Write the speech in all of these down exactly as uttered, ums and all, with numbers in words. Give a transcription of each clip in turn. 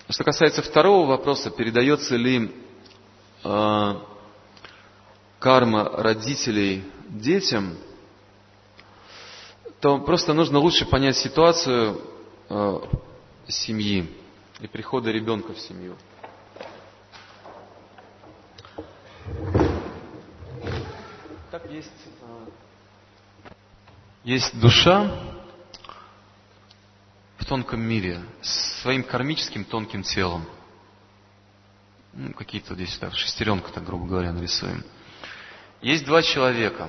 Что касается второго вопроса, передается ли э, карма родителей детям, то просто нужно лучше понять ситуацию э, семьи и прихода ребенка в семью. Так есть, э, есть душа в тонком мире с своим кармическим тонким телом. Ну, какие-то здесь так, шестеренку, так грубо говоря, нарисуем. Есть два человека,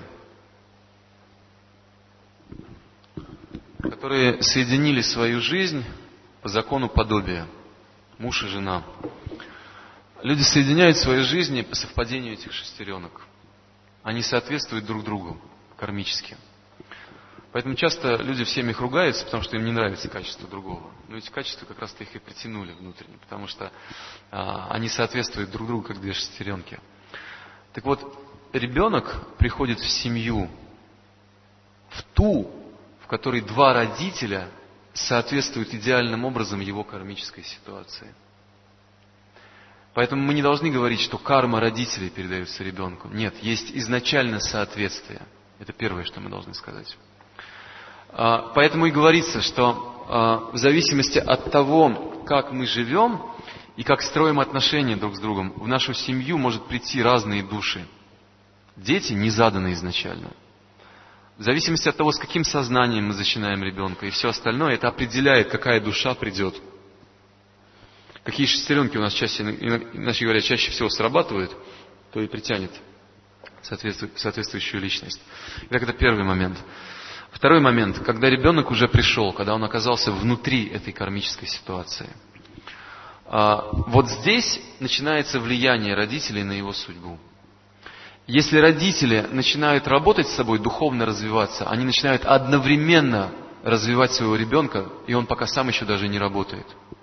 которые соединили свою жизнь по закону подобия. Муж и жена. Люди соединяют свои жизни по совпадению этих шестеренок. Они соответствуют друг другу кармически. Поэтому часто люди в семьях ругаются, потому что им не нравится качество другого. Но эти качества как раз-то их и притянули внутренне, потому что а, они соответствуют друг другу, как две шестеренки. Так вот, ребенок приходит в семью, в ту, в которой два родителя соответствуют идеальным образом его кармической ситуации. Поэтому мы не должны говорить, что карма родителей передается ребенку. Нет, есть изначально соответствие. Это первое, что мы должны сказать. Поэтому и говорится, что в зависимости от того, как мы живем и как строим отношения друг с другом, в нашу семью может прийти разные души. Дети не заданы изначально. В зависимости от того, с каким сознанием мы зачинаем ребенка и все остальное, это определяет, какая душа придет. Какие шестеренки у нас чаще, иначе говоря, чаще всего срабатывают, то и притянет соответствующую личность. Итак, это первый момент. Второй момент, когда ребенок уже пришел, когда он оказался внутри этой кармической ситуации. Вот здесь начинается влияние родителей на его судьбу. Если родители начинают работать с собой, духовно развиваться, они начинают одновременно развивать своего ребенка, и он пока сам еще даже не работает.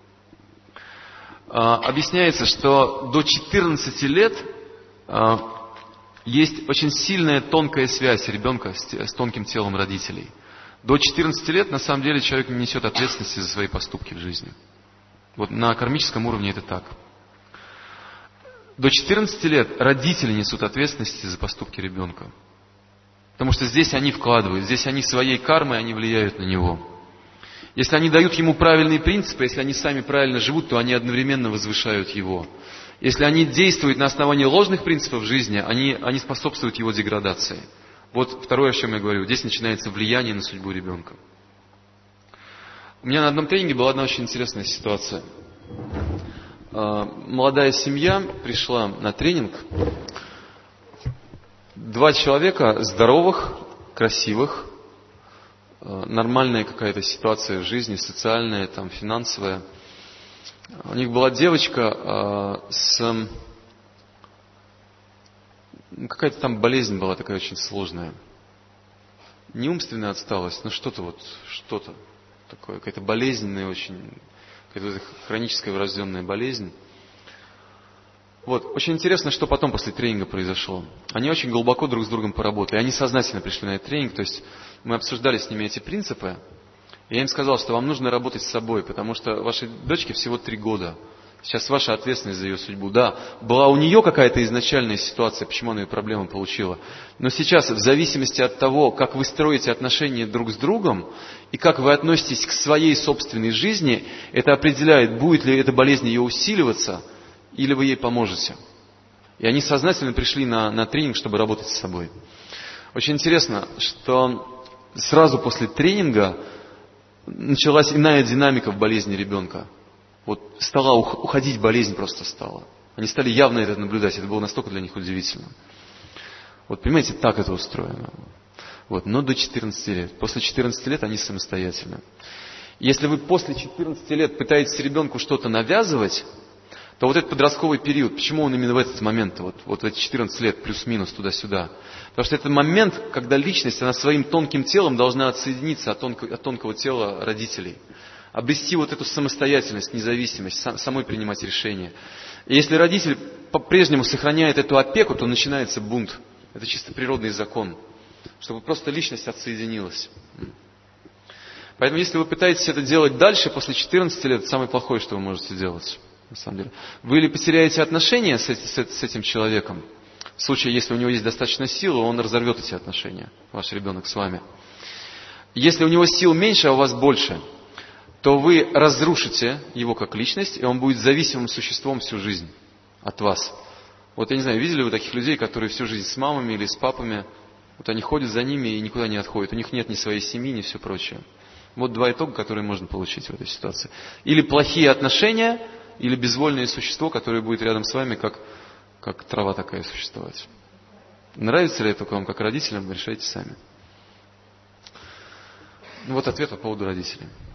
Объясняется, что до четырнадцати лет есть очень сильная тонкая связь ребенка с тонким телом родителей. До четырнадцати лет на самом деле человек не несет ответственности за свои поступки в жизни. Вот на кармическом уровне это так. До четырнадцати лет родители несут ответственности за поступки ребенка. Потому что здесь они вкладывают, здесь они своей кармой, они влияют на него. Если они дают ему правильные принципы, если они сами правильно живут, то они одновременно возвышают его. Если они действуют на основании ложных принципов жизни, они, они способствуют его деградации. Вот второе, о чем я говорю. Здесь начинается влияние на судьбу ребенка. У меня на одном тренинге была одна очень интересная ситуация. Молодая семья пришла на тренинг. Два человека здоровых, красивых, нормальная какая-то ситуация в жизни, социальная, там, финансовая. У них была девочка э, с... Какая-то там болезнь была такая очень сложная. Не умственная отсталость, но что-то вот, что-то такое, какая-то болезненная очень, какая-то хроническая врожденная болезнь. Вот, очень интересно, что потом после тренинга произошло. Они очень глубоко друг с другом поработали. Они сознательно пришли на этот тренинг, то есть мы обсуждали с ними эти принципы. Я им сказал, что вам нужно работать с собой, потому что вашей дочке всего три года. Сейчас ваша ответственность за ее судьбу. Да, была у нее какая-то изначальная ситуация, почему она эту проблему получила. Но сейчас, в зависимости от того, как вы строите отношения друг с другом и как вы относитесь к своей собственной жизни, это определяет, будет ли эта болезнь ее усиливаться, или вы ей поможете. И они сознательно пришли на, на тренинг, чтобы работать с собой. Очень интересно, что сразу после тренинга началась иная динамика в болезни ребенка. Вот стала уходить болезнь, просто стала. Они стали явно это наблюдать. Это было настолько для них удивительно. Вот понимаете, так это устроено. Вот, но до четырнадцати лет. После четырнадцати лет они самостоятельны. Если вы после четырнадцати лет пытаетесь ребенку что-то навязывать, то вот этот подростковый период, почему он именно в этот момент, вот, вот в эти четырнадцать лет, плюс-минус, туда-сюда? Потому что это момент, когда личность, она своим тонким телом должна отсоединиться от, тонко, от тонкого тела родителей. Обрести вот эту самостоятельность, независимость, сам, самой принимать решения. И если родитель по-прежнему сохраняет эту опеку, то начинается бунт. Это чисто природный закон. Чтобы просто личность отсоединилась. Поэтому, если вы пытаетесь это делать дальше, после четырнадцати лет, это самое плохое, что вы можете делать. На самом деле. Вы или потеряете отношения с, с, с этим человеком, в случае, если у него есть достаточно силы, он разорвет эти отношения, ваш ребенок с вами. Если у него сил меньше, а у вас больше, то вы разрушите его как личность, и он будет зависимым существом всю жизнь от вас. Вот я не знаю, видели вы таких людей, которые всю жизнь с мамами или с папами, вот они ходят за ними и никуда не отходят, у них нет ни своей семьи, ни все прочее. Вот два итога, которые можно получить в этой ситуации. Или плохие отношения, или безвольное существо, которое будет рядом с вами, как, как трава такая существовать. Нравится ли это вам как родителям, решайте сами. Ну вот ответ по поводу родителей.